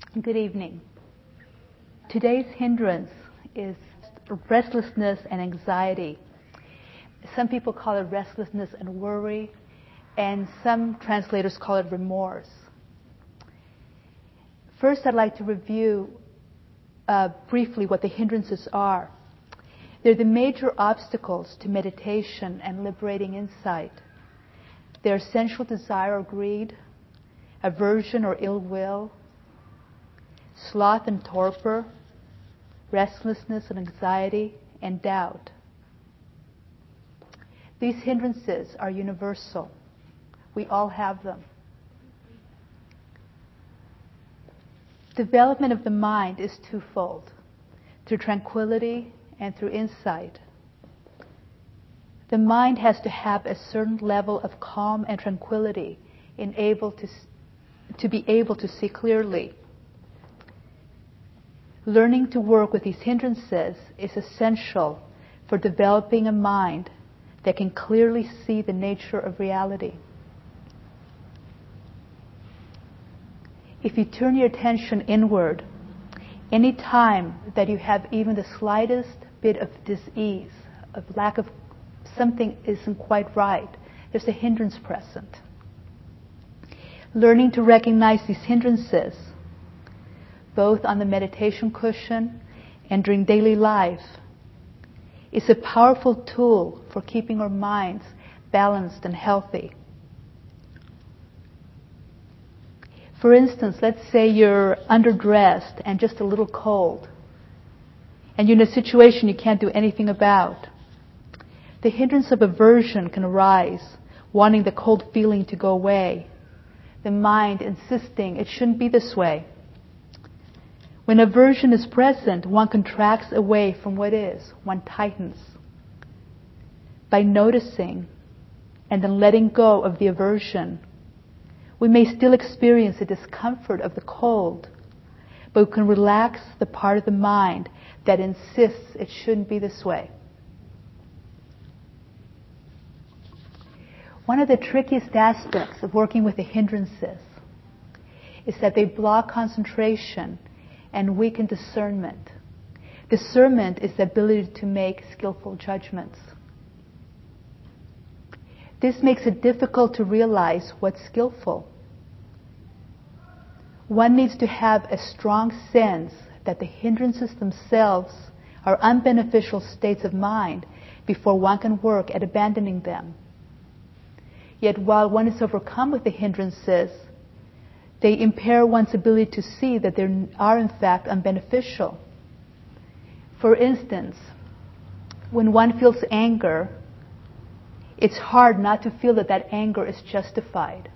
Good evening. Today's hindrance is restlessness and anxiety. Some people call it restlessness and worry, and some translators call it remorse. First, I'd like to review briefly what the hindrances are. They're the major obstacles to meditation and liberating insight. They're sensual desire or greed, aversion or ill will, sloth and torpor, restlessness and anxiety, and doubt. These hindrances are universal. We all have them. Development of the mind is twofold, through tranquility and through insight. The mind has to have a certain level of calm and tranquility to be able to see clearly. Learning to work with these hindrances is essential for developing a mind that can clearly see the nature of reality. If you turn your attention inward, any time that you have even the slightest bit of dis-ease, of lack of something isn't quite right, there's a hindrance present. Learning to recognize these hindrances, both on the meditation cushion and during daily life, is a powerful tool for keeping our minds balanced and healthy. For instance, let's say you're underdressed and just a little cold, and you're in a situation you can't do anything about. The hindrance of aversion can arise, wanting the cold feeling to go away. The mind insisting it shouldn't be this way. When aversion is present, one contracts away from what is. One tightens. By noticing and then letting go of the aversion, we may still experience the discomfort of the cold, but we can relax the part of the mind that insists it shouldn't be this way. One of the trickiest aspects of working with the hindrances is that they block concentration and weaken discernment. Discernment is the ability to make skillful judgments. This makes it difficult to realize what's skillful. One needs to have a strong sense that the hindrances themselves are unbeneficial states of mind before one can work at abandoning them. Yet while one is overcome with the hindrances, they impair one's ability to see that they are in fact unbeneficial. For instance, when one feels anger, it's hard not to feel that that anger is justified.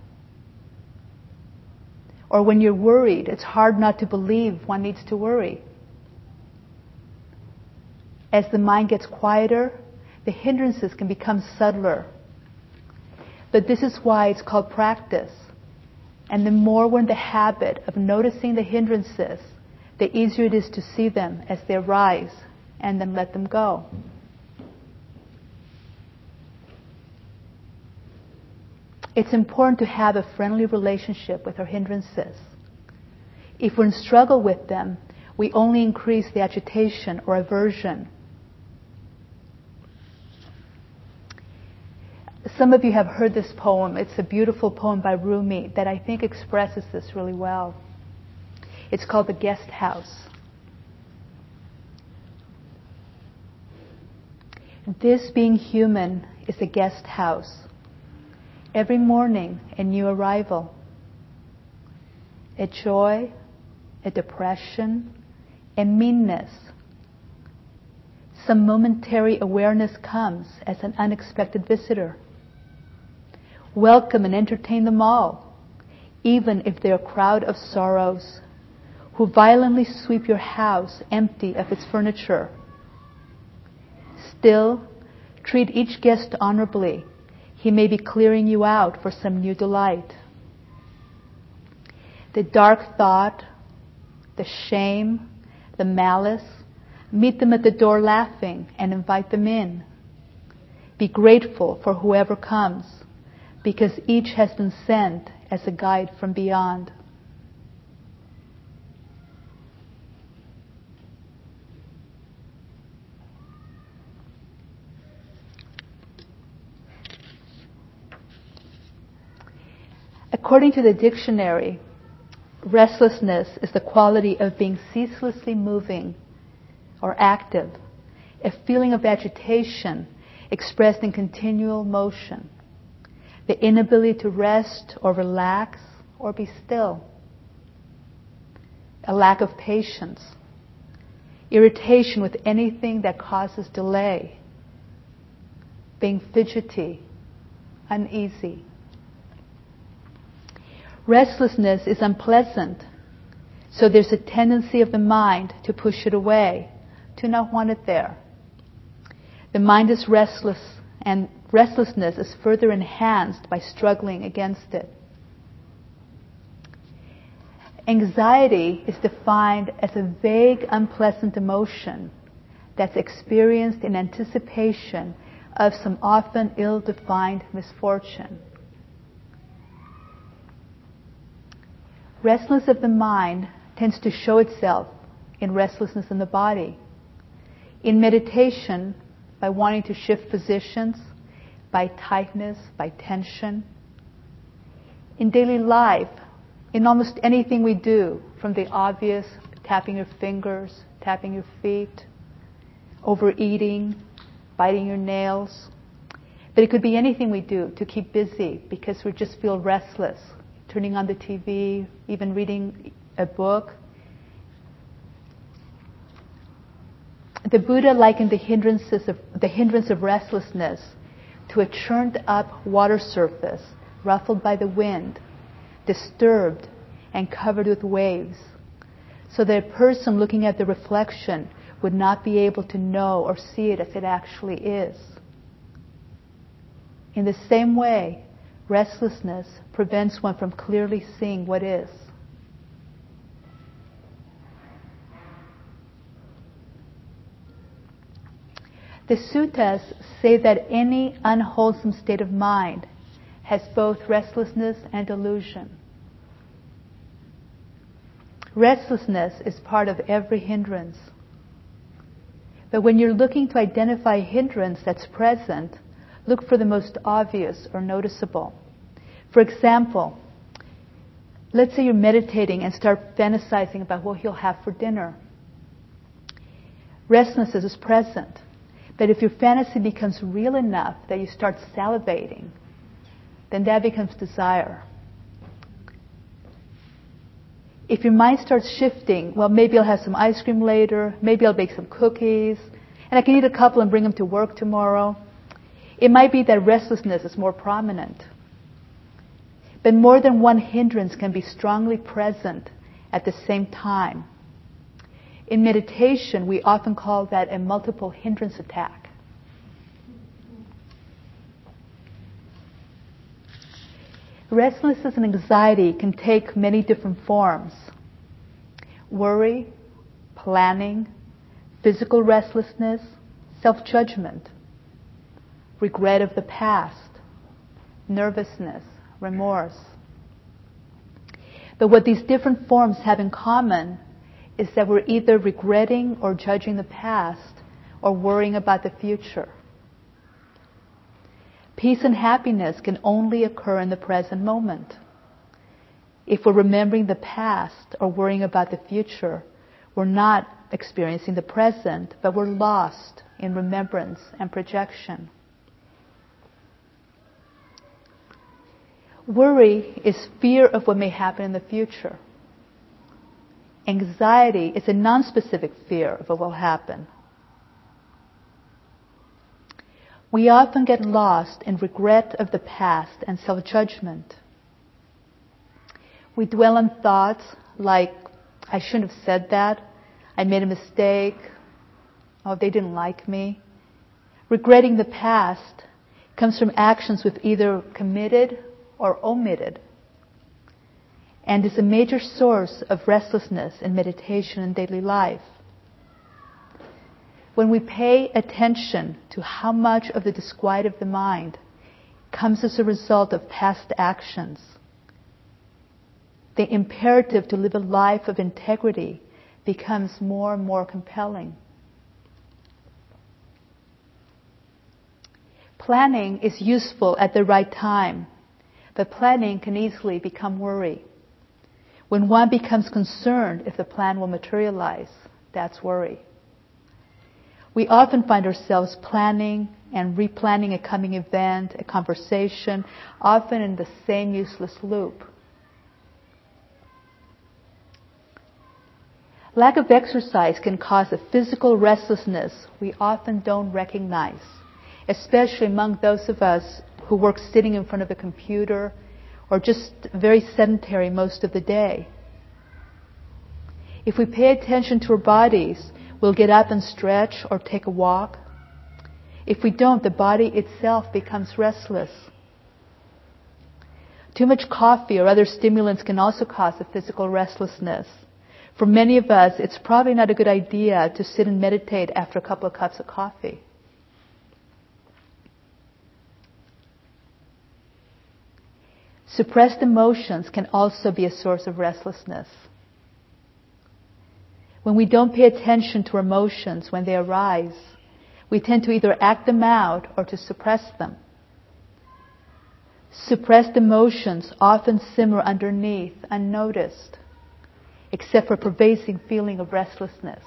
Or when you're worried, it's hard not to believe one needs to worry. As the mind gets quieter, the hindrances can become subtler. But this is why it's called practice. And the more we're in the habit of noticing the hindrances, the easier it is to see them as they arise and then let them go. It's important to have a friendly relationship with our hindrances. If we're in struggle with them, we only increase the agitation or aversion. Some of you have heard this poem. It's a beautiful poem by Rumi that I think expresses this really well. It's called The Guest House. This being human is a guest house. Every morning, a new arrival. A joy, a depression, a meanness. Some momentary awareness comes as an unexpected visitor. Welcome and entertain them all, even if they're a crowd of sorrows, who violently sweep your house empty of its furniture. Still, treat each guest honorably. He may be clearing you out for some new delight. The dark thought, the shame, the malice, meet them at the door laughing and invite them in. Be grateful for whoever comes, because each has been sent as a guide from beyond. According to the dictionary, restlessness is the quality of being ceaselessly moving or active, a feeling of agitation expressed in continual motion, the inability to rest or relax or be still, a lack of patience, irritation with anything that causes delay, being fidgety, uneasy. Restlessness is unpleasant, so there's a tendency of the mind to push it away, to not want it there. The mind is restless, and restlessness is further enhanced by struggling against it. Anxiety is defined as a vague, unpleasant emotion that's experienced in anticipation of some often ill-defined misfortune. Restlessness of the mind tends to show itself in restlessness in the body. In meditation, by wanting to shift positions, by tightness, by tension. In daily life, in almost anything we do, from the obvious, tapping your fingers, tapping your feet, overeating, biting your nails. But it could be anything we do to keep busy because we just feel restless. Turning on the TV, even reading a book. The Buddha likened the hindrance of restlessness to a churned up water surface, ruffled by the wind, disturbed and covered with waves, so that a person looking at the reflection would not be able to know or see it as it actually is. In the same way, restlessness prevents one from clearly seeing what is. The suttas say that any unwholesome state of mind has both restlessness and delusion. Restlessness is part of every hindrance. But when you're looking to identify a hindrance that's present, look for the most obvious or noticeable. For example, let's say you're meditating and start fantasizing about what you'll have for dinner. Restlessness is present. But if your fantasy becomes real enough that you start salivating, then that becomes desire. If your mind starts shifting, well, maybe I'll have some ice cream later, maybe I'll bake some cookies, and I can eat a couple and bring them to work tomorrow. It might be that restlessness is more prominent. But more than one hindrance can be strongly present at the same time. In meditation, we often call that a multiple hindrance attack. Restlessness and anxiety can take many different forms. Worry, planning, physical restlessness, self-judgment, regret of the past, nervousness, remorse. But what these different forms have in common is that we're either regretting or judging the past or worrying about the future. Peace and happiness can only occur in the present moment. If we're remembering the past or worrying about the future, we're not experiencing the present, but we're lost in remembrance and projection. Worry is fear of what may happen in the future. Anxiety is a non-specific fear of what will happen. We often get lost in regret of the past and self-judgment. We dwell on thoughts like, I shouldn't have said that, I made a mistake, oh, they didn't like me. Regretting the past comes from actions we've either committed or omitted, and is a major source of restlessness in meditation and daily life. When we pay attention to how much of the disquiet of the mind comes as a result of past actions, the imperative to live a life of integrity becomes more and more compelling. Planning is useful at the right time, But planning can easily become worry. When one becomes concerned if the plan will materialize, that's worry. We often find ourselves planning and replanning a coming event, a conversation, often in the same useless loop. Lack of exercise can cause a physical restlessness we often don't recognize, especially among those of us who work sitting in front of a computer or just very sedentary most of the day. If we pay attention to our bodies, we'll get up and stretch or take a walk. If we don't, the body itself becomes restless. Too much coffee or other stimulants can also cause a physical restlessness. For many of us, it's probably not a good idea to sit and meditate after a couple of cups of coffee. Suppressed emotions can also be a source of restlessness. When we don't pay attention to our emotions when they arise, we tend to either act them out or to suppress them. Suppressed emotions often simmer underneath, unnoticed, except for a pervasive feeling of restlessness.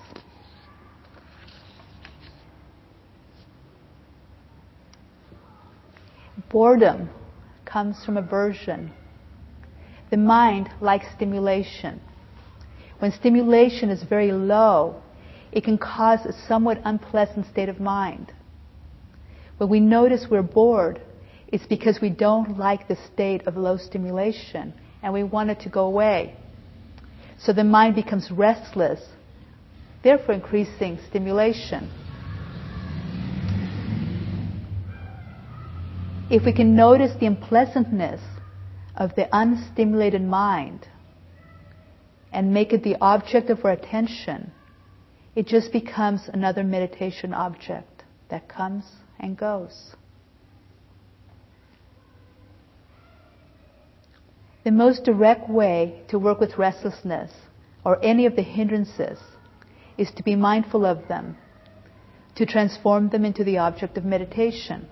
Boredom comes from aversion. The mind likes stimulation. When stimulation is very low, it can cause a somewhat unpleasant state of mind. When we notice we're bored, it's because we don't like the state of low stimulation and we want it to go away. So the mind becomes restless, therefore increasing stimulation. If we can notice the unpleasantness of the unstimulated mind and make it the object of our attention, it just becomes another meditation object that comes and goes. The most direct way to work with restlessness or any of the hindrances is to be mindful of them, to transform them into the object of meditation.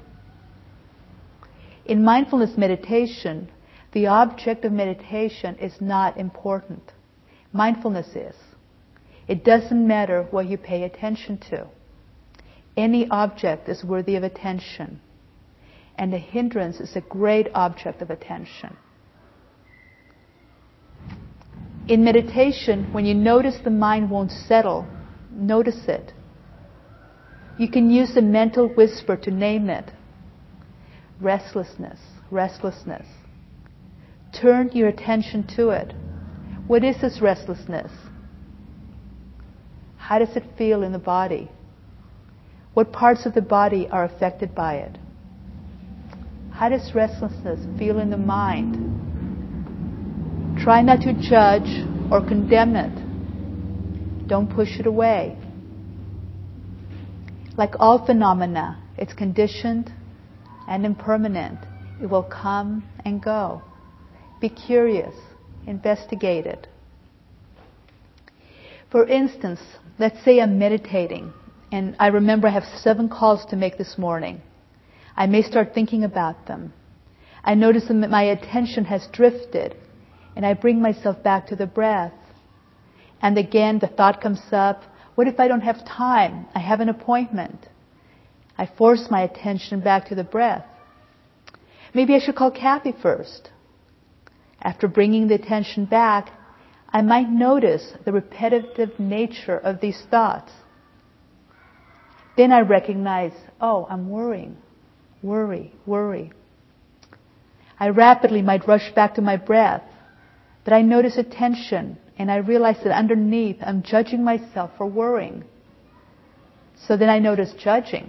In mindfulness meditation, the object of meditation is not important. Mindfulness is. It doesn't matter what you pay attention to. Any object is worthy of attention, and the hindrance is a great object of attention. In meditation, when you notice the mind won't settle, notice it. You can use a mental whisper to name it. Restlessness, restlessness. Turn your attention to it. What is this restlessness? How does it feel in the body? What parts of the body are affected by it? How does restlessness feel in the mind? Try not to judge or condemn it. Don't push it away. Like all phenomena, it's conditioned and impermanent. It will come and go. Be curious. Investigate it. For instance, let's say I'm meditating, and I remember I have 7 calls to make this morning. I may start thinking about them. I notice that my attention has drifted, and I bring myself back to the breath. And again, the thought comes up, what if I don't have time? I have an appointment. I force my attention back to the breath. Maybe I should call Kathy first. After bringing the attention back, I might notice the repetitive nature of these thoughts. Then I recognize, oh, I'm worrying. Worry, worry. I rapidly might rush back to my breath, but I notice a tension, and I realize that underneath I'm judging myself for worrying. So then I notice judging.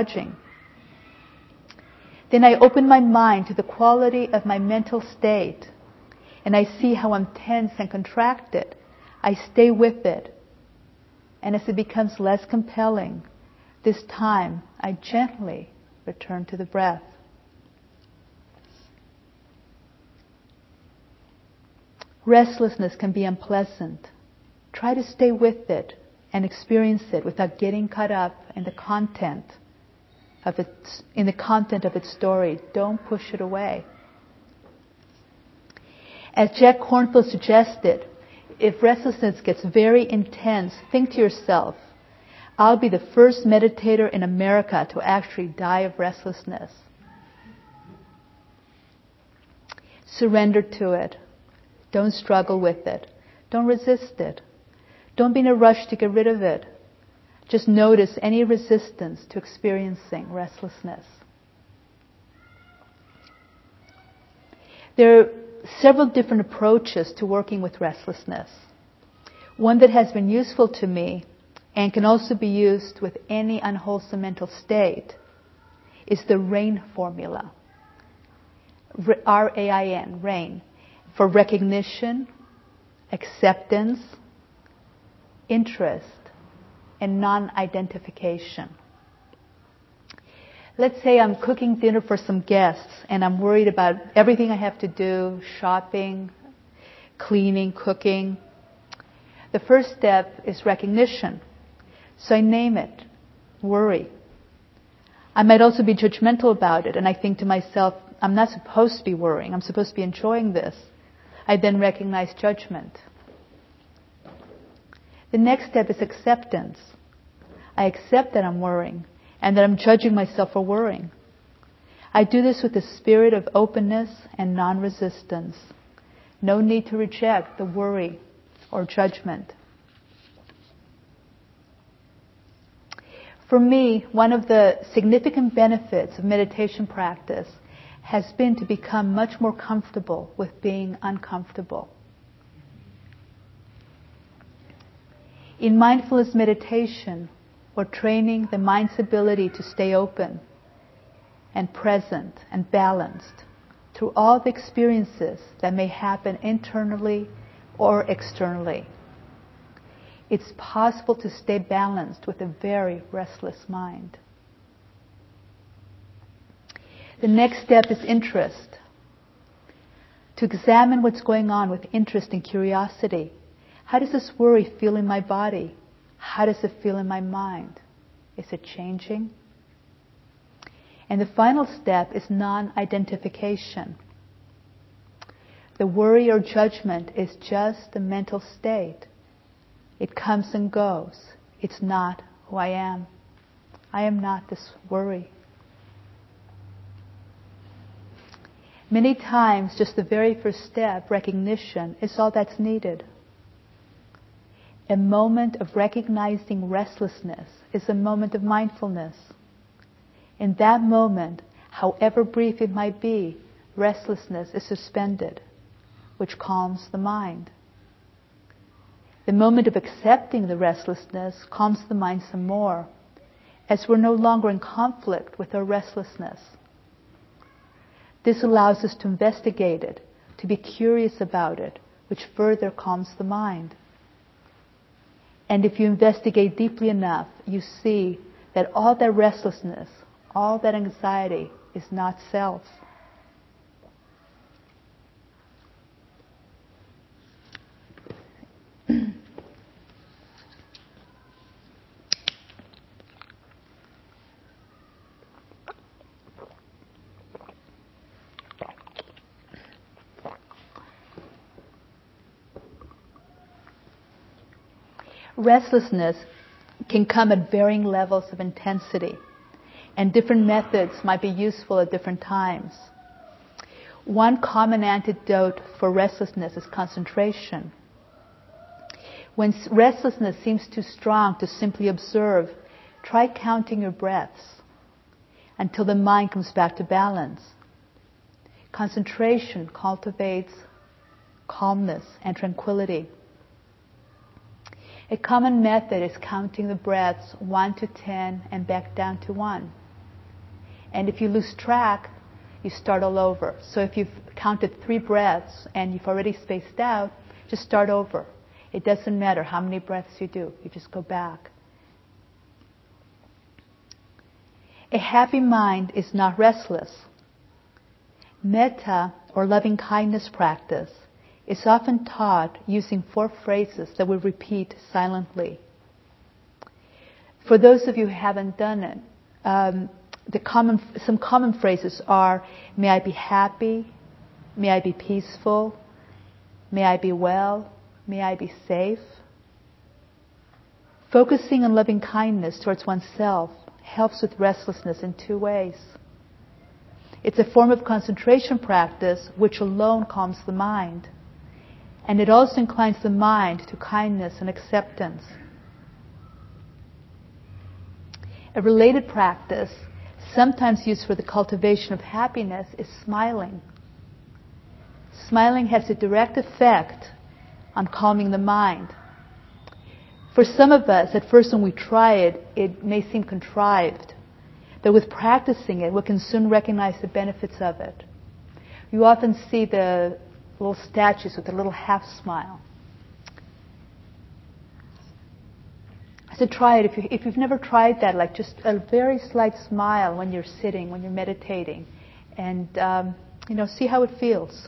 Then I open my mind to the quality of my mental state, and I see how I'm tense and contracted. I stay with it. And as it becomes less compelling, this time I gently return to the breath. Restlessness can be unpleasant. Try to stay with it and experience it without getting caught up in the content of its story. Don't push it away. As Jack Kornfield suggested, if restlessness gets very intense, think to yourself, I'll be the first meditator in America to actually die of restlessness. Surrender to it. Don't struggle with it. Don't resist it. Don't be in a rush to get rid of it. Just notice any resistance to experiencing restlessness. There are several different approaches to working with restlessness. One that has been useful to me and can also be used with any unwholesome mental state is the RAIN formula. R-A-I-N, RAIN, for recognition, acceptance, interest, and non-identification. Let's say I'm cooking dinner for some guests and I'm worried about everything I have to do, shopping, cleaning, cooking. The first step is recognition. So I name it, worry. I might also be judgmental about it and I think to myself, I'm not supposed to be worrying, I'm supposed to be enjoying this. I then recognize judgment. The next step is acceptance. I accept that I'm worrying and that I'm judging myself for worrying. I do this with a spirit of openness and non-resistance. No need to reject the worry or judgment. For me, one of the significant benefits of meditation practice has been to become much more comfortable with being uncomfortable. In mindfulness meditation, we're training the mind's ability to stay open and present and balanced through all the experiences that may happen internally or externally. It's possible to stay balanced with a very restless mind. The next step is interest. To examine what's going on with interest and curiosity. How does this worry feel in my body? How does it feel in my mind? Is it changing? And the final step is non-identification. The worry or judgment is just a mental state. It comes and goes. It's not who I am. I am not this worry. Many times, just the very first step, recognition, is all that's needed. A moment of recognizing restlessness is a moment of mindfulness. In that moment, however brief it might be, restlessness is suspended, which calms the mind. The moment of accepting the restlessness calms the mind some more, as we're no longer in conflict with our restlessness. This allows us to investigate it, to be curious about it, which further calms the mind. And if you investigate deeply enough, you see that all that restlessness, all that anxiety is not self. Restlessness can come at varying levels of intensity, and different methods might be useful at different times. One common antidote for restlessness is concentration. When restlessness seems too strong to simply observe, try counting your breaths until the mind comes back to balance. Concentration cultivates calmness and tranquility. A common method is counting the breaths 1 to 10 and back down to 1. And if you lose track, you start all over. So if you've counted 3 breaths and you've already spaced out, just start over. It doesn't matter how many breaths you do. You just go back. A happy mind is not restless. Metta, or loving kindness practice, is often taught using 4 phrases that we repeat silently. For those of you who haven't done it, some common phrases are, may I be happy, may I be peaceful, May I be well? May I be safe? Focusing on loving kindness towards oneself helps with restlessness in two ways. It's a form of concentration practice which alone calms the mind. And it also inclines the mind to kindness and acceptance. A related practice, sometimes used for the cultivation of happiness, is smiling. Smiling has a direct effect on calming the mind. For some of us, at first when we try it, it may seem contrived. But with practicing it, we can soon recognize the benefits of it. You often see the little statues with a little half smile. So try it. If you've never tried that, like just a very slight smile when you're sitting, when you're meditating, and see how it feels.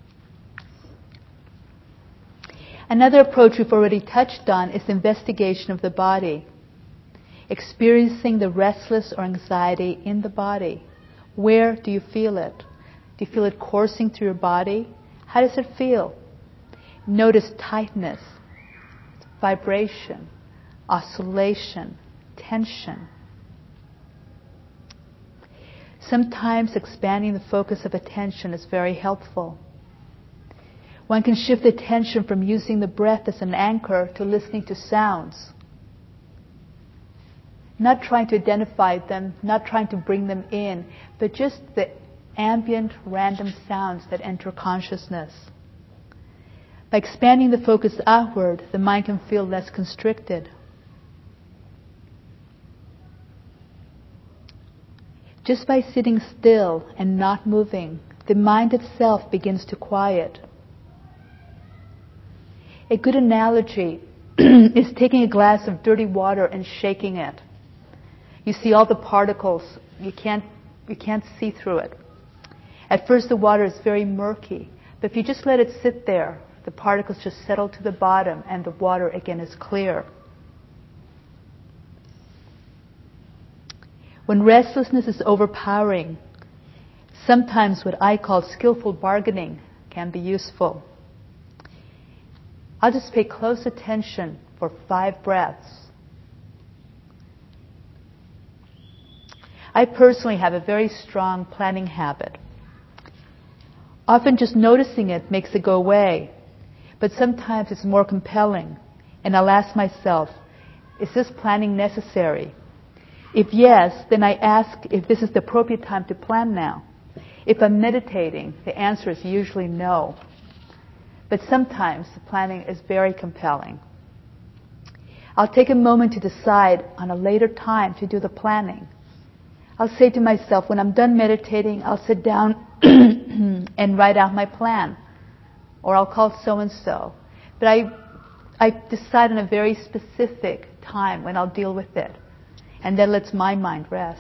Another approach we've already touched on is investigation of the body. Experiencing the restless or anxiety in the body. Where do you feel it? Do you feel it coursing through your body? How does it feel? Notice tightness, vibration, oscillation, tension. Sometimes expanding the focus of attention is very helpful. One can shift attention from using the breath as an anchor to listening to sounds. Not trying to identify them, not trying to bring them in, but just the ambient, random sounds that enter consciousness. By expanding the focus outward, the mind can feel less constricted. Just by sitting still and not moving, the mind itself begins to quiet. A good analogy is taking a glass of dirty water and shaking it. You see all the particles. You can't see through it. At first the water is very murky, but if you just let it sit there, the particles just settle to the bottom and the water again is clear. When restlessness is overpowering, sometimes what I call skillful bargaining can be useful. I'll just pay close attention for 5 breaths. I personally have a very strong planning habit. Often just noticing it makes it go away, but sometimes it's more compelling, and I'll ask myself, is this planning necessary? If yes, then I ask if this is the appropriate time to plan now. If I'm meditating, the answer is usually no. But sometimes the planning is very compelling. I'll take a moment to decide on a later time to do the planning. I'll say to myself, when I'm done meditating, I'll sit down and write out my plan. Or I'll call so-and-so. But I decide on a very specific time when I'll deal with it. And that lets my mind rest.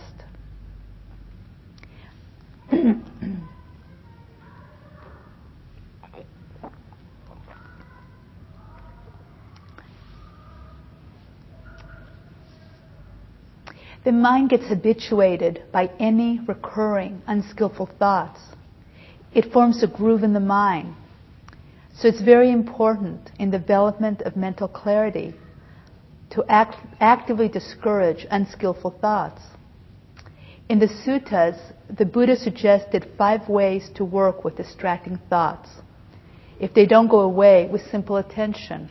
The mind gets habituated by any recurring, unskillful thoughts. It forms a groove in the mind. So it's very important in development of mental clarity to actively discourage unskillful thoughts. In the suttas, the Buddha suggested 5 ways to work with distracting thoughts, if they don't go away with simple attention.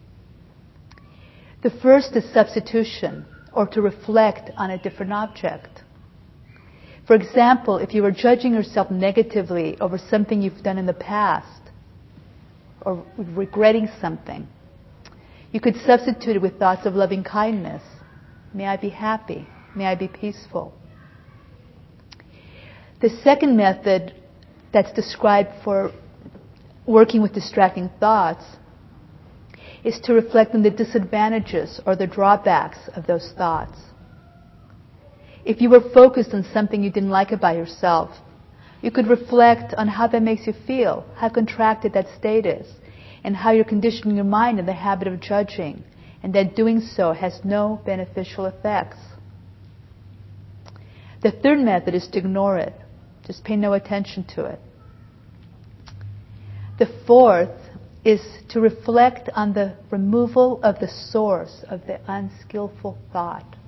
The first is substitution, or to reflect on a different object. For example, if you were judging yourself negatively over something you've done in the past, or regretting something, you could substitute it with thoughts of loving kindness. May I be happy. May I be peaceful. The second method that's described for working with distracting thoughts is to reflect on the disadvantages or the drawbacks of those thoughts. If you were focused on something you didn't like about yourself, you could reflect on how that makes you feel, how contracted that state is, and how you're conditioning your mind in the habit of judging, and that doing so has no beneficial effects. The third method is to ignore it. Just pay no attention to it. The fourth is to reflect on the removal of the source of the unskillful thought.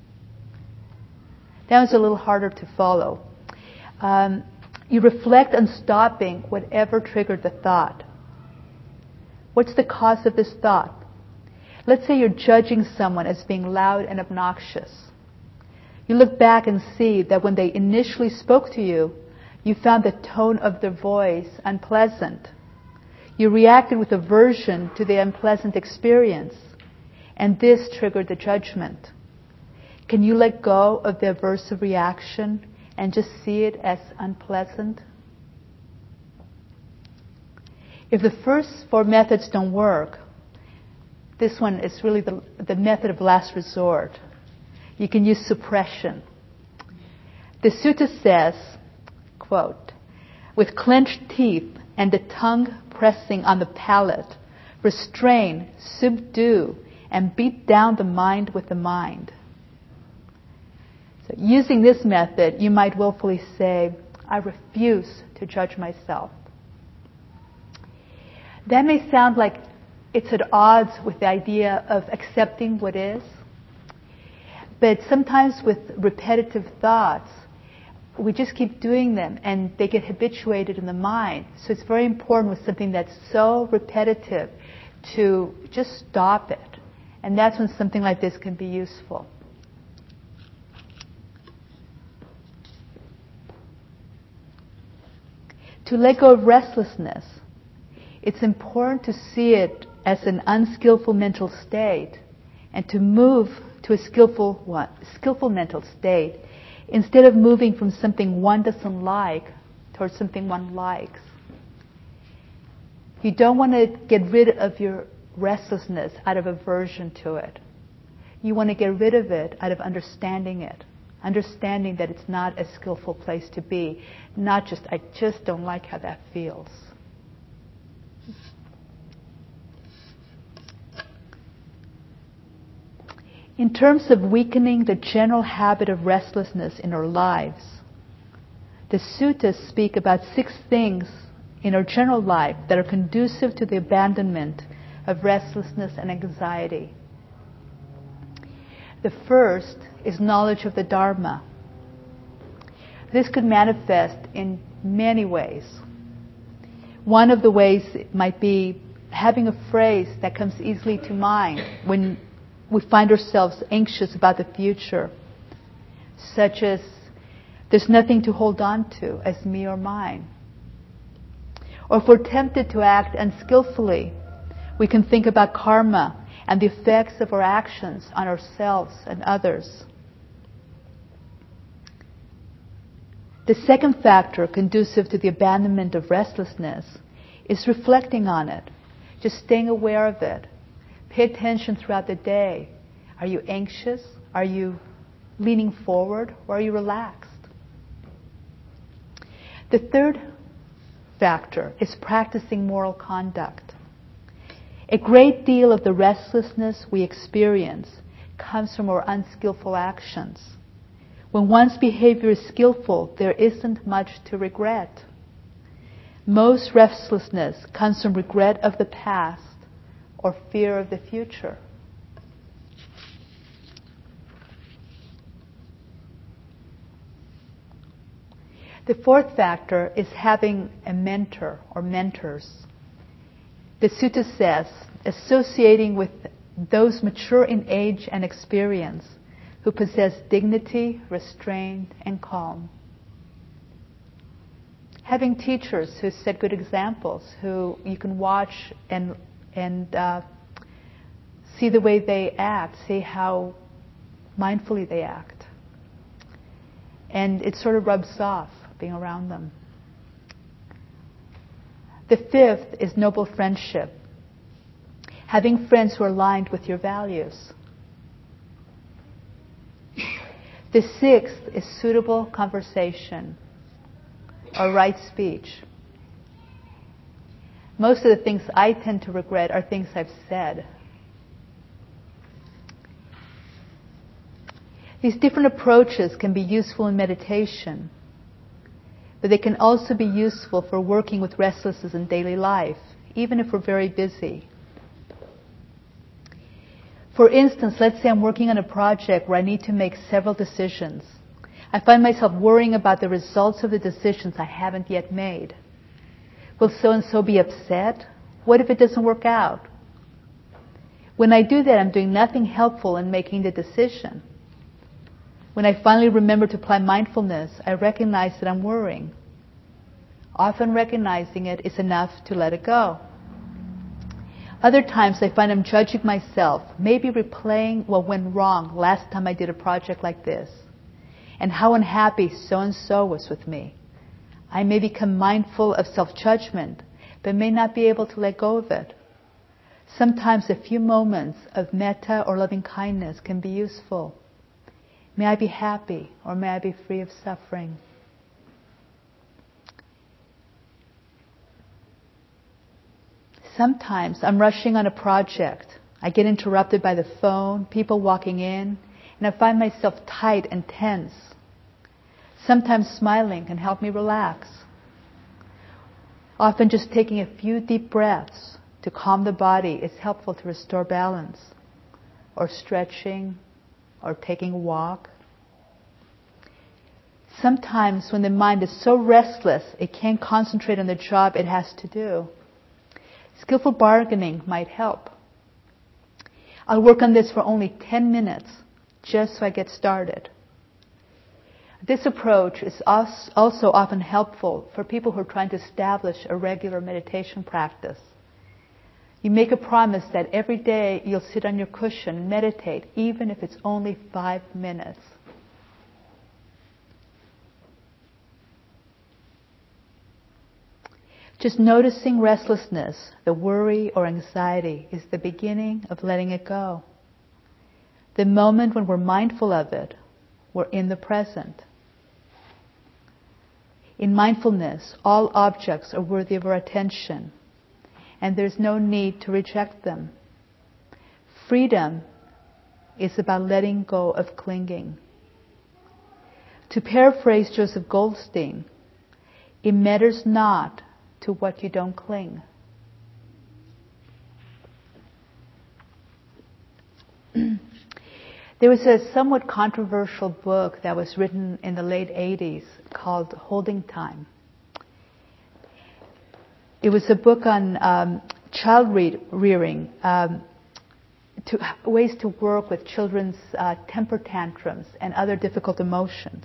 That was a little harder to follow. You reflect on stopping whatever triggered the thought. What's the cause of this thought? Let's say you're judging someone as being loud and obnoxious. You look back and see that when they initially spoke to you, you found the tone of their voice unpleasant. You reacted with aversion to the unpleasant experience, and this triggered the judgment. Can you let go of the aversive reaction and just see it as unpleasant? If the first four methods don't work, this one is really the method of last resort. You can use suppression. The sutta says, quote, "With clenched teeth and the tongue pressing on the palate, restrain, subdue, and beat down the mind with the mind." So using this method, you might willfully say, "I refuse to judge myself." That may sound like it's at odds with the idea of accepting what is, but sometimes with repetitive thoughts, we just keep doing them and they get habituated in the mind. So it's very important with something that's so repetitive to just stop it. And that's when something like this can be useful. To let go of restlessness, it's important to see it as an unskillful mental state and to move to a skillful mental state instead of moving from something one doesn't like towards something one likes. You don't want to get rid of your restlessness out of aversion to it. You want to get rid of it out of understanding it. Understanding that it's not a skillful place to be. Not just, I just don't like how that feels. In terms of weakening the general habit of restlessness in our lives, the suttas speak about 6 things in our general life that are conducive to the abandonment of restlessness and anxiety. The first is knowledge of the Dharma. This could manifest in many ways. One of the ways might be having a phrase that comes easily to mind when we find ourselves anxious about the future, such as, "There's nothing to hold on to as me or mine." Or if we're tempted to act unskillfully, we can think about karma and the effects of our actions on ourselves and others. The second factor conducive to the abandonment of restlessness is reflecting on it, just staying aware of it. Pay attention throughout the day. Are you anxious? Are you leaning forward? Or are you relaxed? The third factor is practicing moral conduct. A great deal of the restlessness we experience comes from our unskillful actions. When one's behavior is skillful, there isn't much to regret. Most restlessness comes from regret of the past or fear of the future. The fourth factor is having a mentor or mentors. The sutta says, associating with those mature in age and experience who possess dignity, restraint, and calm. Having teachers who set good examples, who you can watch and see the way they act, see how mindfully they act. And it sort of rubs off being around them. The fifth is noble friendship. Having friends who are aligned with your values. The sixth is suitable conversation or right speech. Most of the things I tend to regret are things I've said. These different approaches can be useful in meditation, but they can also be useful for working with restlessness in daily life, even if we're very busy. For instance, let's say I'm working on a project where I need to make several decisions. I find myself worrying about the results of the decisions I haven't yet made. Will so-and-so be upset? What if it doesn't work out? When I do that, I'm doing nothing helpful in making the decision. When I finally remember to apply mindfulness, I recognize that I'm worrying. Often recognizing it is enough to let it go. Other times I find I'm judging myself, maybe replaying what went wrong last time I did a project like this, and how unhappy so-and-so was with me. I may become mindful of self-judgment, but may not be able to let go of it. Sometimes a few moments of metta or loving kindness can be useful. May I be happy, or may I be free of suffering. Sometimes I'm rushing on a project. I get interrupted by the phone, people walking in, and I find myself tight and tense. Sometimes smiling can help me relax. Often just taking a few deep breaths to calm the body is helpful to restore balance, or stretching, or taking a walk. Sometimes when the mind is so restless it can't concentrate on the job it has to do, skillful bargaining might help. I'll work on this for only 10 minutes, just so I get started. This approach is also often helpful for people who are trying to establish a regular meditation practice. You make a promise that every day you'll sit on your cushion and meditate, even if it's only 5 minutes. Just noticing restlessness, the worry or anxiety, is the beginning of letting it go. The moment when we're mindful of it, we're in the present. In mindfulness, all objects are worthy of our attention, and there's no need to reject them. Freedom is about letting go of clinging. To paraphrase Joseph Goldstein, it matters not to what you don't cling. There was a somewhat controversial book that was written in the late 80s called Holding Time. It was a book on child rearing, ways to work with children's temper tantrums and other difficult emotions.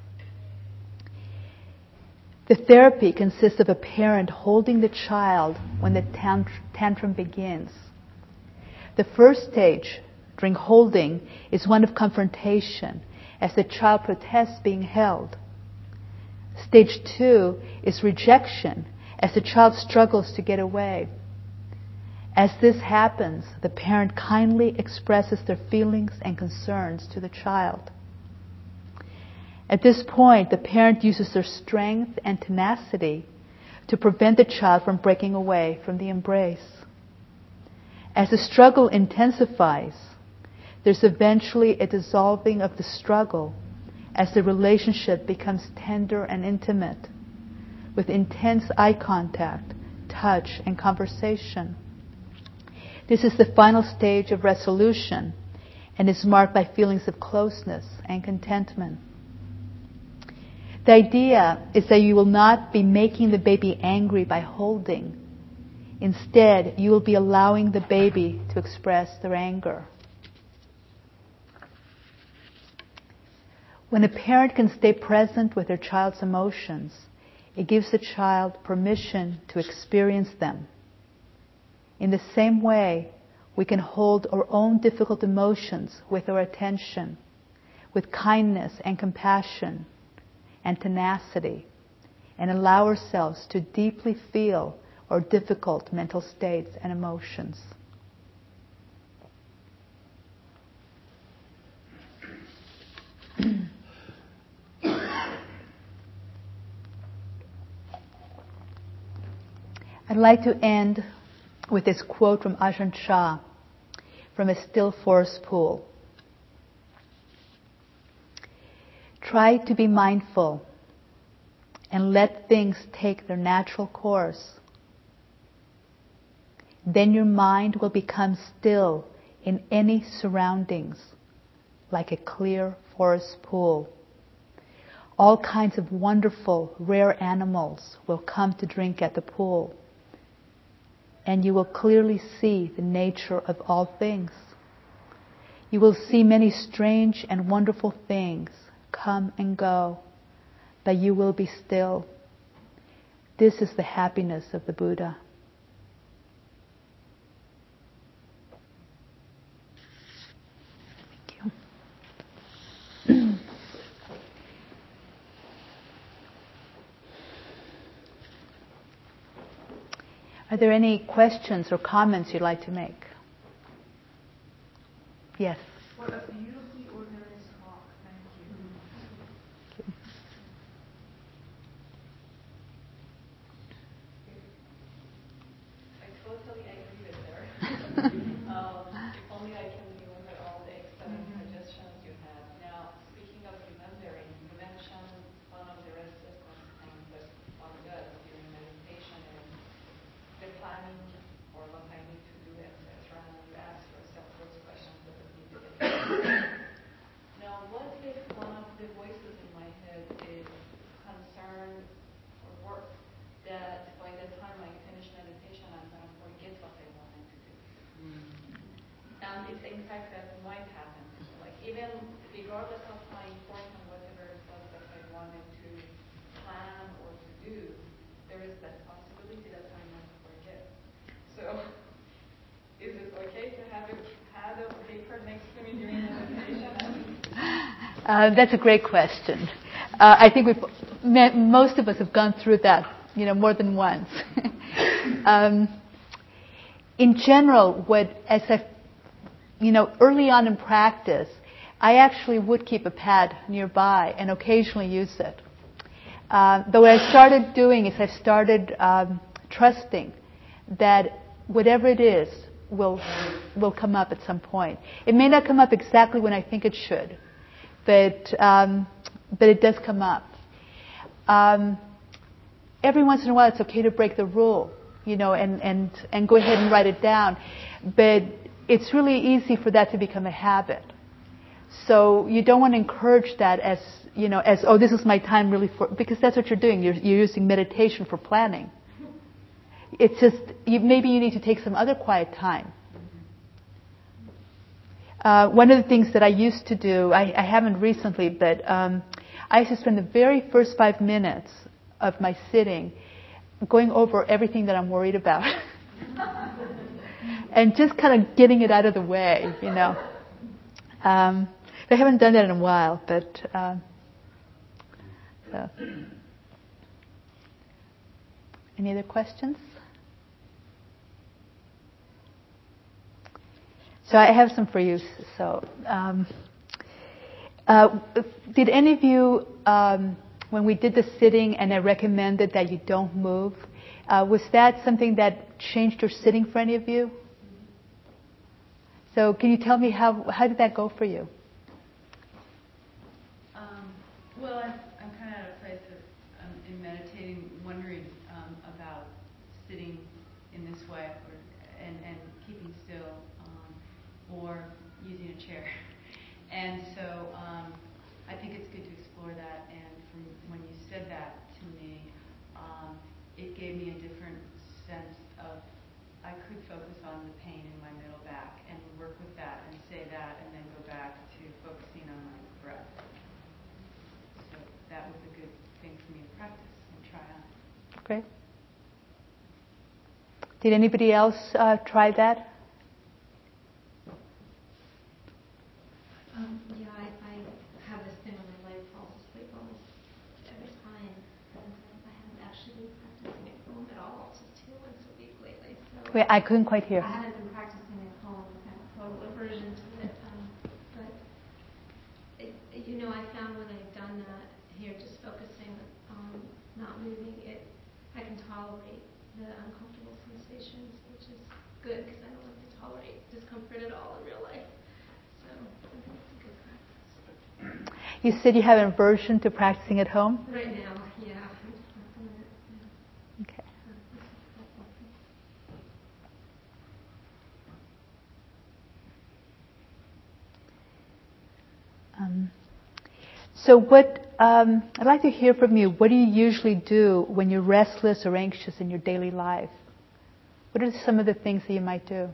The therapy consists of a parent holding the child when the tantrum begins. The first stage during holding is one of confrontation as the child protests being held. Stage 2 is rejection as the child struggles to get away. As this happens, the parent kindly expresses their feelings and concerns to the child. At this point, the parent uses their strength and tenacity to prevent the child from breaking away from the embrace. As the struggle intensifies, there's eventually a dissolving of the struggle as the relationship becomes tender and intimate, with intense eye contact, touch, and conversation. This is the final stage of resolution and is marked by feelings of closeness and contentment. The idea is that you will not be making the baby angry by holding. Instead, you will be allowing the baby to express their anger. When a parent can stay present with their child's emotions, it gives the child permission to experience them. In the same way, we can hold our own difficult emotions with our attention, with kindness and compassion and tenacity, and allow ourselves to deeply feel our difficult mental states and emotions. I'd like to end with this quote from Ajahn Chah from A Still Forest Pool. Try to be mindful and let things take their natural course. Then your mind will become still in any surroundings, like a clear forest pool. All kinds of wonderful, rare animals will come to drink at the pool, and you will clearly see the nature of all things. You will see many strange and wonderful things come and go, but you will be still. This is the happiness of the Buddha. Thank you. Are there any questions or comments you'd like to make? Yes. What a beautifully organized talk. Thank you. I totally agree with her. If only I can remember all the excellent suggestions you have. Now, speaking of remembering, you mentioned one of the restlessness things that one does during meditation is the planning or what I need to do, etc. And you ask yourself those questions that need to get answered. Now, what if one of the voices in my head is concerned or work that by the time I finish meditation, I'm going to forget what I wanted to do? And it's in fact that might happen. Like even regardless of how important whatever it was that I wanted to plan or to do, there is that possibility that I might forget. So, is it okay to have a pad of paper next to me during meditation? That's a great question. I think most of us have gone through that, more than once. In general, early on in practice, I actually would keep a pad nearby and occasionally use it. Though what I started doing is I started trusting that whatever it is will come up at some point. It may not come up exactly when I think it should, but it does come up. Every once in a while, it's okay to break the rule, and go ahead and write it down. But it's really easy for that to become a habit. So you don't want to encourage that as this is my time really because that's what you're doing. You're using meditation for planning. It's just, maybe you need to take some other quiet time. One of the things that I used to do, I haven't recently, but I used to spend the very first 5 minutes of my sitting going over everything that I'm worried about. And just kind of getting it out of the way, I haven't done that in a while, but so. Any other questions? So I have some for you. So, did any of you, when we did the sitting and I recommended that you don't move, was that something that changed your sitting for any of you? So can you tell me how did that go for you? Well, I'm kind of at a place in meditating, wondering about sitting in this way and keeping still or using a chair. And so I think it's good to explore that. And from when you said that to me, it gave me a different sense of I could focus on the pain in my middle back and work with that and say that and then go back to focusing on my breath. So that was a good thing for me to practice and try on. Great. Did anybody else try that? Yeah, I have this thing where my leg falls asleep almost every time. And I haven't actually been practicing at home at all, just here once a week lately. So Wait, I couldn't quite hear. I haven't been practicing at home. I have a total aversion to it. But, I found when I've done that here, just focusing on not moving it, I can tolerate the uncomfortable sensations, which is good because I don't like to tolerate discomfort at all in real life. So I think it's a good practice. You said you have an aversion to practicing at home? Right now, yeah. Okay. So I'd like to hear from you. What do you usually do when you're restless or anxious in your daily life? What are some of the things that you might do?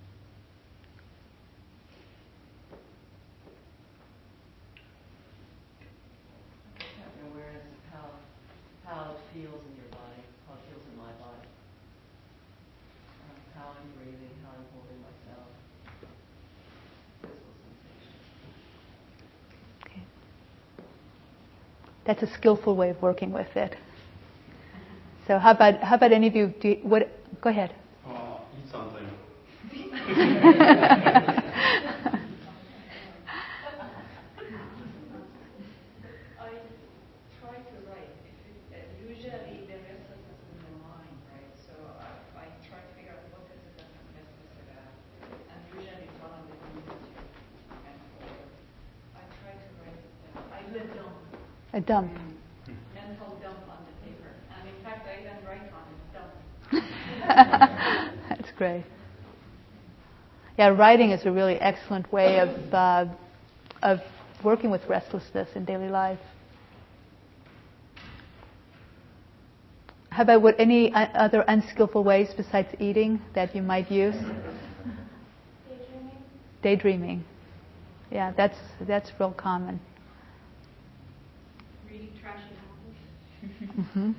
Having awareness of how it feels in your body, how it feels in my body, how I'm breathing, how I'm holding myself, physical sensations. Okay. That's a skillful way of working with it. So how about any of you? Go ahead. Eat something. I try to write. Usually the restlessness in the mind, right? So I try to figure out what is it that I'm restless about. And usually it's one of the things I try to write it down. I do a dump. A dump. Mental dump on the paper. And in fact, I even write on it, dump. That's great. Yeah, writing is a really excellent way of working with restlessness in daily life. How about any other unskillful ways besides eating that you might use? Daydreaming. Yeah, that's real common. Reading trashy novels. Mm-hmm.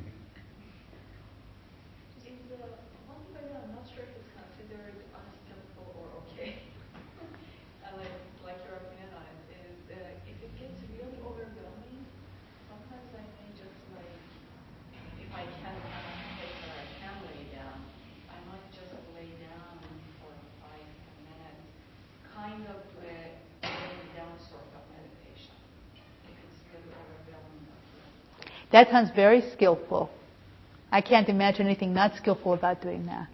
One thing I'm not sure if it's considered unskillful or okay. And like your opinion on it is if it gets really overwhelming, sometimes I may just if I can take where I can lay down, I might just lay down for 5-10 minutes, kind of laying down sort of meditation. If it's really overwhelming. That sounds very skillful. I can't imagine anything not skillful about doing that.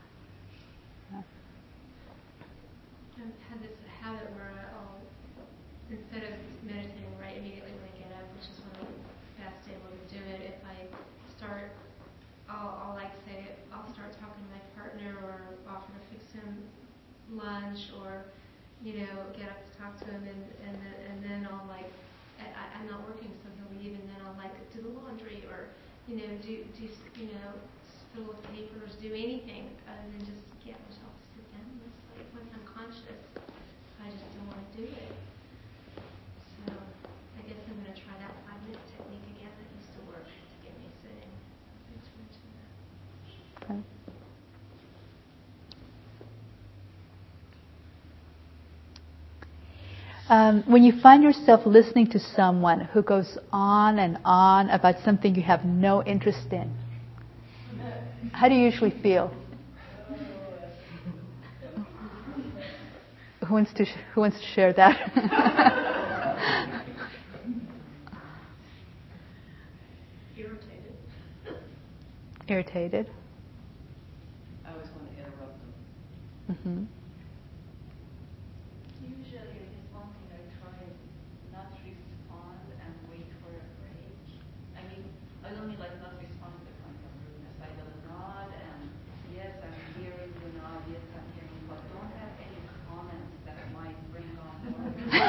I've had this habit where I'll, instead of meditating right immediately when I get up, which is when I'm best able to do it, if I start, I'll start talking to my partner or offer to fix him lunch or, get up to talk to him and then I'll I'm not working so he'll leave and then I'll do the laundry or, do fill with papers, do anything other than just get myself to sit down. It's once I'm conscious, I just don't want to do it. So I guess I'm going to try that 5-minute technique again that used to work to get me sitting. Thanks for mentioning that. Okay. When you find yourself listening to someone who goes on and on about something you have no interest in, how do you usually feel? Who wants to share that? Irritated. Irritated. I always want to interrupt them. Mm-hmm. Usually it is one thing I try not respond and wait for a break. I mean, I don't mean not respond to the point of rudeness. I will nod and yes, I'm hearing you nod, yes, I'm hearing, but don't have any comments that might bring on more.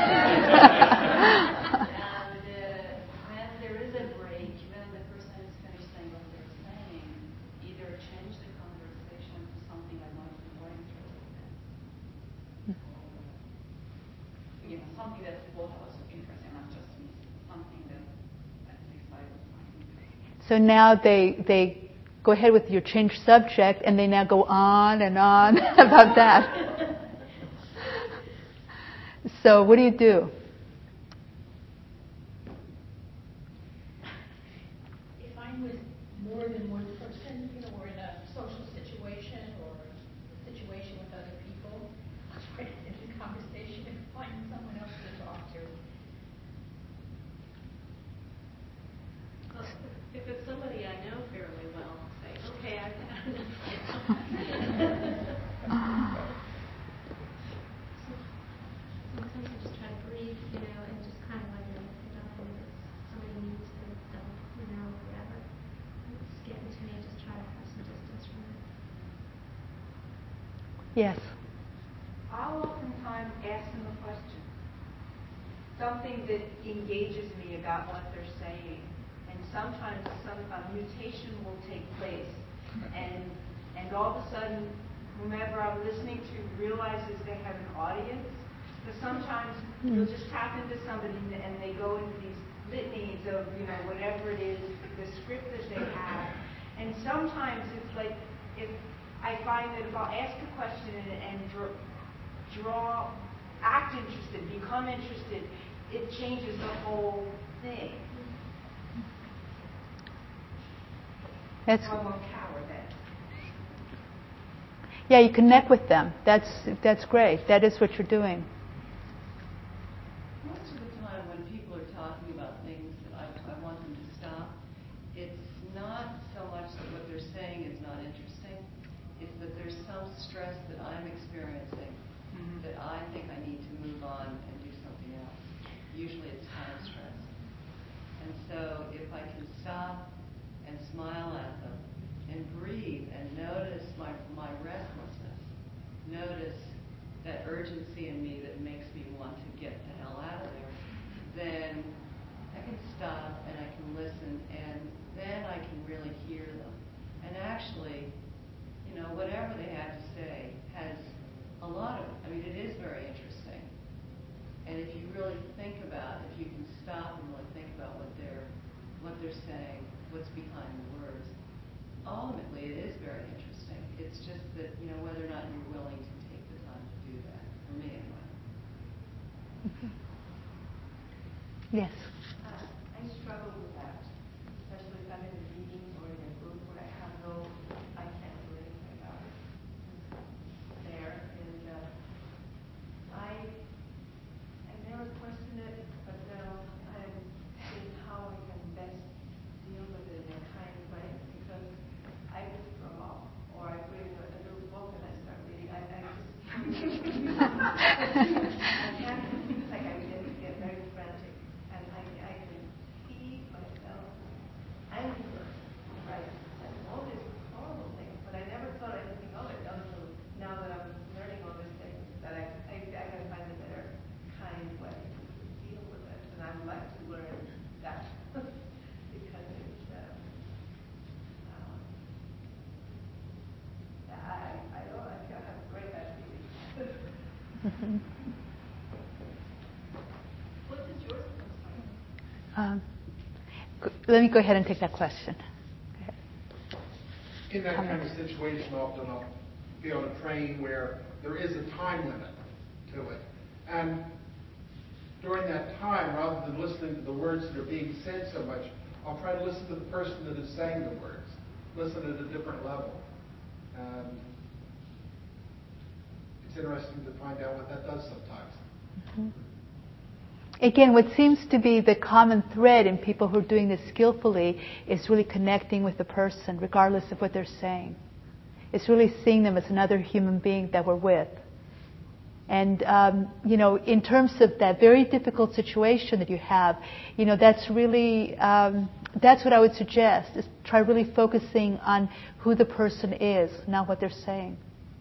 And when there is a break, when the person is finished saying what they're saying, either change the conversation to something I might be more interested in. Something that both of us would be interested in, not just me. Something that at least I would find interesting. So now they go ahead with your change subject, and they now go on and on about that. So what do you do? If I'm with more than one person, or in a social situation or a situation with other people, I'll try to end the conversation and find someone else to talk to. Well, if it's somebody I know fairly well, I'll say, okay, I've had enough. Sometimes I just try to breathe, and just kind of like if somebody needs to dump, whatever. It's getting to me, just try to have some distance from it. Yes. I'll oftentimes ask them a question. something that engages me about what they're saying. And sometimes a mutation will take place. And all of a sudden, whomever I'm listening to realizes they have an audience. Because sometimes you'll just tap into somebody and they go into these litanies of, whatever it is, the script that they have. And sometimes it's like, if I find that if I'll ask a question and act interested, become interested, it changes the whole thing. So I won't cower then. Yeah, you connect with them. That's great. That is what you're doing. Most of the time when people are talking about things that I want them to stop, it's not so much that what they're saying is not interesting, it's that there's some stress that I'm experiencing that I think I need to move on and do something else. Usually it's time stress. And so if I can stop and smile at them and breathe and notice my restlessness, notice that urgency in me that makes me want to get the hell out of there, then I can stop and I can listen, and then I can really hear them. And actually, whatever they have to say has a lot of it. I mean, it is very interesting. And if you really think about, if you can stop and really think about what they're saying, what's behind the words, ultimately it is very interesting. It's just that, whether or not you're willing to take the time to do that. For me, anyway. Yes. I struggle with that, especially if I'm in a meeting or in a group where I can't do anything about it. There, and I never question it, but I'm seeing how I can best deal with it in a kind way, because I withdraw, or I bring a little book and I start reading. I can't, like I get very frantic, and I can see myself anger, right, and all these horrible things, but I never thought anything of it until now that I'm learning all these things, that I can find a better kind way to deal with it, and I would like to learn that, because it's, I have a great bad feeling. What is yours concern? Let me go ahead and take that question. In that kind of situation, often I'll be on a train where there is a time limit to it. And during that time, rather than listening to the words that are being said so much, I'll try to listen to the person that is saying the words, listen at a different level. And it's interesting to find out what that does sometimes. Mm-hmm. Again, what seems to be the common thread in people who are doing this skillfully is really connecting with the person, regardless of what they're saying. It's really seeing them as another human being that we're with. And, in terms of that very difficult situation that you have, that's really, that's what I would suggest, is try really focusing on who the person is, not what they're saying.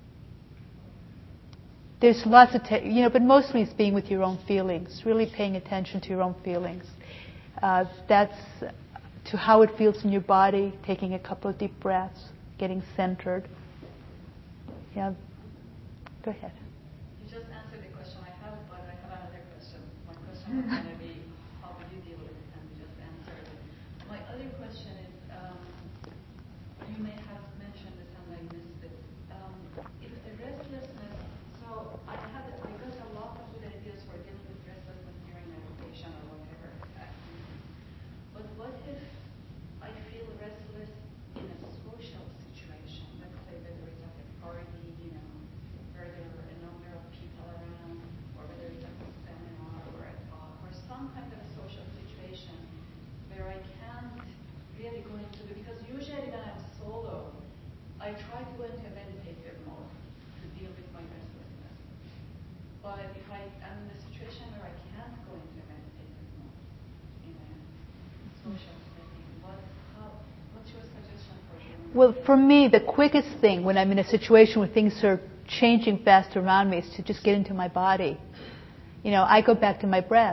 There's lots of, but mostly it's being with your own feelings, really paying attention to your own feelings. That's to how it feels in your body, taking a couple of deep breaths, getting centered. Yeah. Go ahead. You just answered the question I have, but I have another question. My question was going to be, how would you deal with it? And you just answered it. My other question is, you may have mentioned this and I missed it. If the restlessness, so I got a lot of good ideas for dealing with restlessness during meditation or whatever activity. But what if I feel restless in a social situation? Let's say whether it's at a party, where there are a number of people around, or whether it's at a seminar or a talk, or some kind of a social situation where I can't really go into it. Because usually when I'm solo, I try to go into a meditative mode to deal with my restlessness. But if I am in a situation where I can't go into a meditative mode in a social setting, what's your suggestion for doing? Well, for me, the quickest thing when I'm in a situation where things are changing fast around me is to just get into my body. I go back to my breath.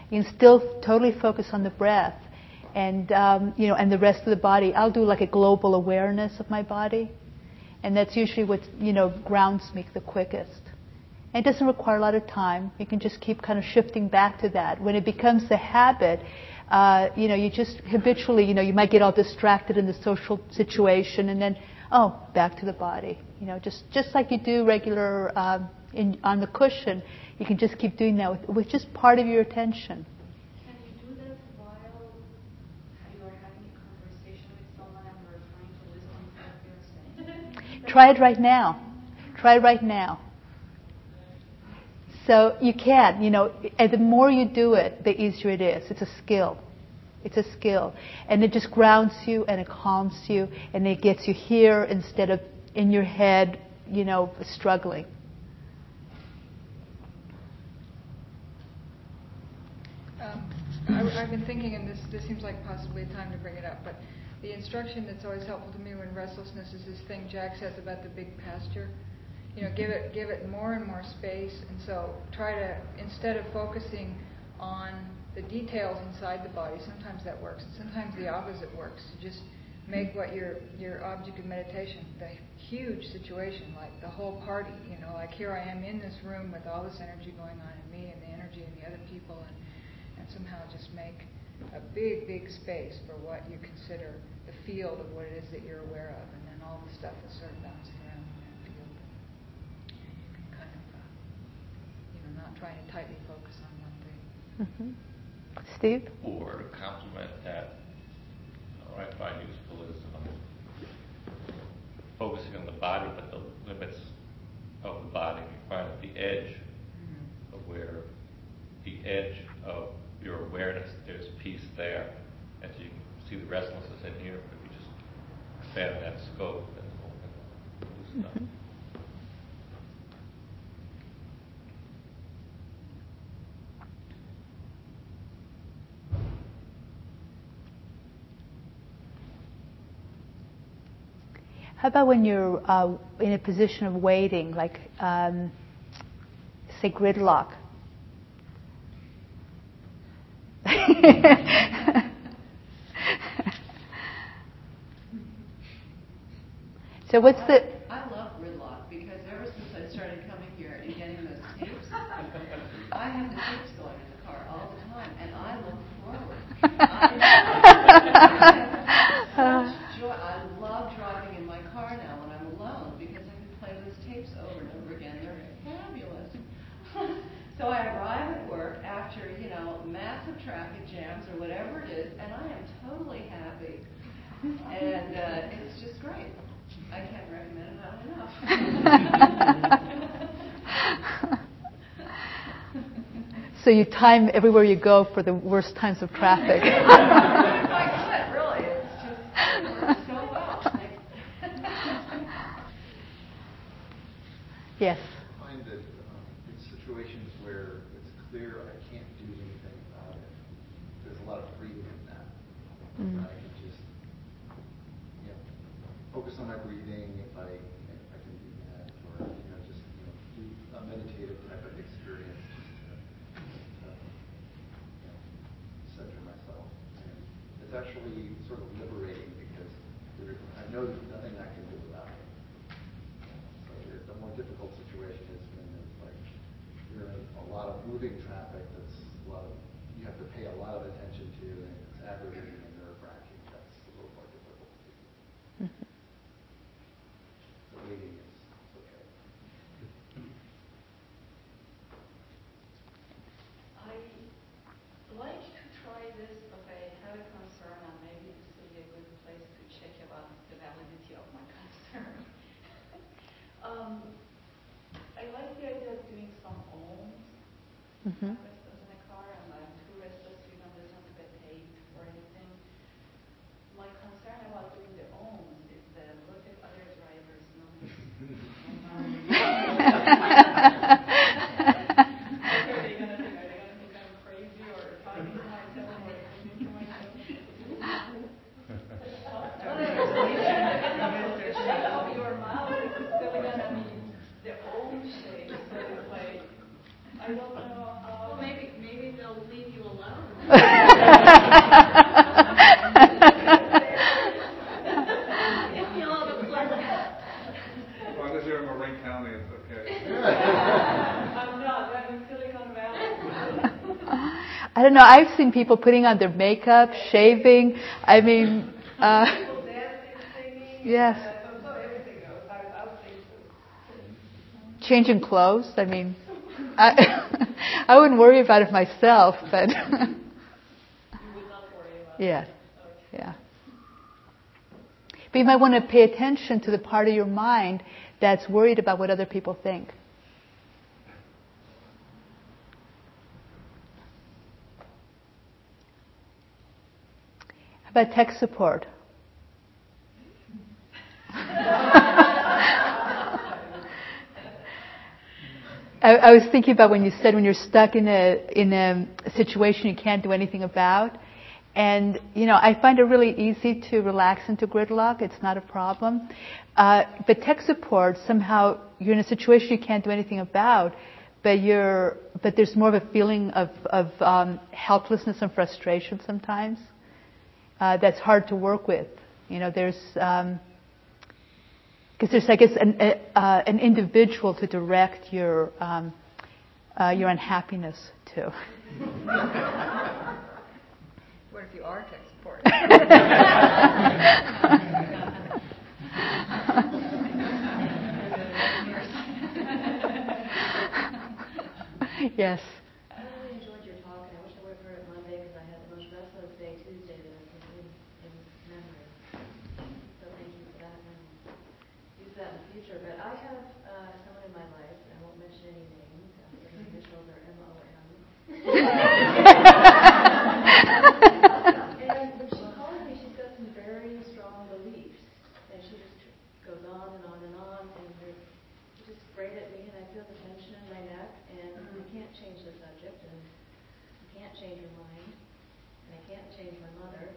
You can still totally focus on the breath, and and the rest of the body. I'll do like a global awareness of my body, and that's usually what grounds me the quickest. And it doesn't require a lot of time. You can just keep kind of shifting back to that. When it becomes a habit, you just habitually, you might get all distracted in the social situation, and then back to the body. Just like you do regular on the cushion, you can just keep doing that with just part of your attention. Can you do that while you are having a conversation with someone and we're trying to listen to what they're saying? Try it right now. Try it right now. So you can, and the more you do it, the easier it is. It's a skill. It's a skill. And it just grounds you and it calms you and it gets you here instead of in your head, struggling. I've been thinking, and this seems like possibly a time to bring it up, but the instruction that's always helpful to me when restlessness is this thing Jack says about the big pasture. Give it more and more space, and so try to, instead of focusing on the details inside the body, sometimes that works, and sometimes the opposite works. To just make what your object of meditation, the huge situation, like the whole party, like here I am in this room with all this energy going on in me and the energy in the other people, and somehow just make a big, big space for what you consider the field of what it is that you're aware of, and then all the stuff is sort of bouncing around in that field. You can kind of, not trying to tightly focus on one thing. Mm-hmm. Steve? Or to complement that, what I find useful is focusing on the body, but the limits of the body. You find at the edge of where the edge of your awareness, there's peace there. And so you can see the restlessness in here, but if you just expand that scope, then the whole thing will loosen up. How about when you're in a position of waiting, like, say, gridlock? So what's the... I love gridlock because ever since I started coming here and getting those tapes, I have the tapes going in the car all the time, and I look forward. I love driving in my car now when I'm alone because I can play those tapes over and over again. They're fabulous. So I arrive at work after, massive traffic jams or whatever it is, and I am totally happy. And it's just great. I can't recommend it enough. So you time everywhere you go for the worst times of traffic. It's quite good, really. It works so well. Yes. I find that in situations where it's clear I can't do anything about it, there's a lot of freedom in that. I can just focus on my breathing if I can do that, or just do a meditative type of experience just to center myself. And it's actually sort of liberating because I know there's nothing I can do about it. So the more difficult situation is when there's you're in a lot of moving traffic that's you have to pay a lot of attention to, and it's aggravating and nerve-wracking. That's a little more difficult to do. The waiting is okay. I like to try this, but I have a concern, and maybe this would be a good place to check about the validity of my concern. I like the idea of doing some ohms. I'm restless in a car, and I'm too restless to even listen to the tape or anything. My concern about doing the ohms is that what if other drivers notice? Are they going to think I'm crazy or talking to myself or listening to myself? The shape of your mouth is still going to be the old shape. So it's I don't know how. Well, maybe they'll they'll leave you alone. If you all have a pleasant. As long as you're in Marin County, it's okay. I'm not. I'm in Silicon Valley. I don't know. I've seen people putting on their makeup, shaving. I mean, People dancing, singing. yes. So everything goes. I would think so. Changing clothes. I mean, I wouldn't worry about it myself, but You would not worry about yeah, it. Okay. yeah. But you might want to pay attention to the part of your mind that's worried about what other people think. How about tech support? I was thinking about when you said when you're stuck in a situation you can't do anything about. And, I find it really easy to relax into gridlock. It's not a problem. But tech support, somehow you're in a situation you can't do anything about, but there's more of a feeling of helplessness and frustration sometimes. That's hard to work with. There's, because there's, I guess, an individual to direct your unhappiness to. What if you are tech support? Yes. I really enjoyed your talk, and I wish I would have heard it Monday because I had the most restless day Tuesday that I can in memory. So thank you for that, and use that in the future. But I have someone in my life, and I won't mention any names, but her initials are MOM. And when she calls me, she's got some very strong beliefs, and she just goes on and on and on, and they're just great at me, and I feel the tension in my neck, and I can't change the subject, and I can't change her mind, and I can't change my mother.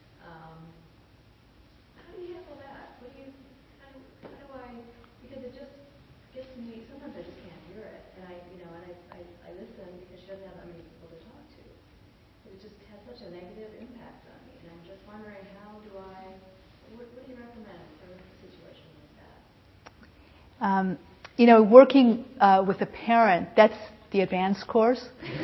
How do you handle that? How do I, because it just gets me, sometimes I just can't hear it, and I listen because she doesn't have that many people to talk to. It just has such a negative impact on me, and I'm just wondering what do you recommend for a situation like that? Working with a parent, that's the advanced course.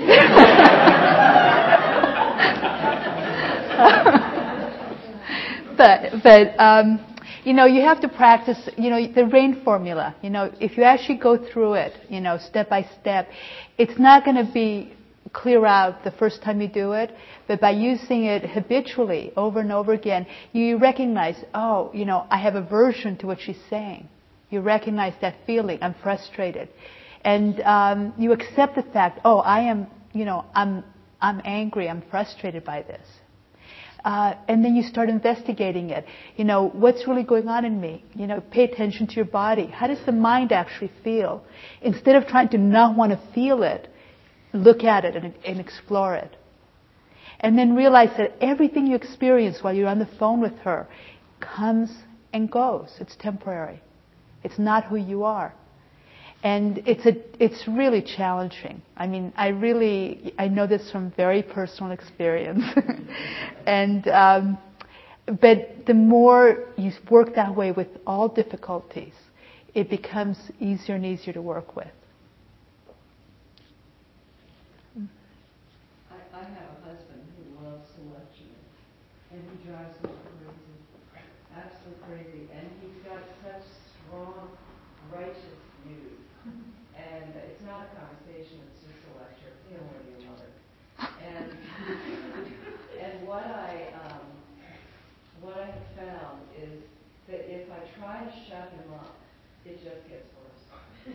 But you have to practice, the RAIN formula. If you actually go through it, step by step, it's not going to be clear out the first time you do it, but by using it habitually over and over again, you recognize, I have aversion to what she's saying. You recognize that feeling, I'm frustrated. And you accept the fact, I'm angry, I'm frustrated by this. And then you start investigating it. What's really going on in me? Pay attention to your body. How does the mind actually feel? Instead of trying to not want to feel it, look at it and explore it. And then realize that everything you experience while you're on the phone with her comes and goes. It's temporary. It's not who you are. And it's really challenging. I mean, I know this from very personal experience. And, but the more you work that way with all difficulties, it becomes easier and easier to work with. I have a husband who loves to lecture me, and he drives me crazy, absolutely crazy. And he's got such strong, righteous views. And it's not a conversation, it's just a lecture. You know where your mother. And what I have found is that if I try to shut him up, it just gets worse.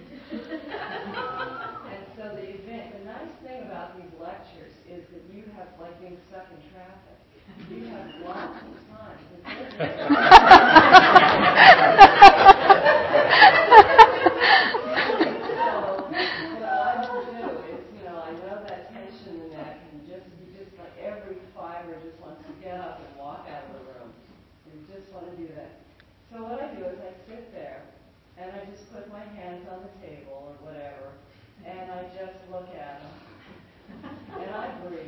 And so the nice thing about these lectures is that you have, like being stuck in traffic, you have lots of time. So what I will do is, I know that tension in that, and you just like every fiber just wants to get up and walk out of the room. You just want to do that. So what I do is I sit there, and I just put my hands on the table or whatever, and I just look at them, and I breathe.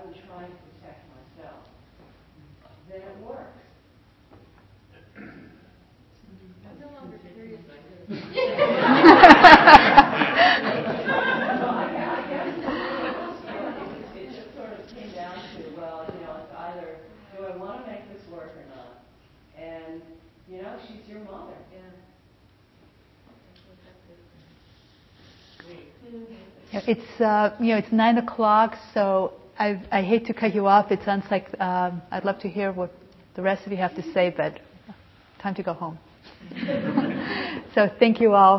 than trying to protect myself, then it works. I'm no longer curious like this. I guess it just sort of came down to, well, it's either do I want to make this work or not? And, she's your mother. It's 9:00, so I hate to cut you off. It sounds like I'd love to hear what the rest of you have to say, but time to go home. So thank you all.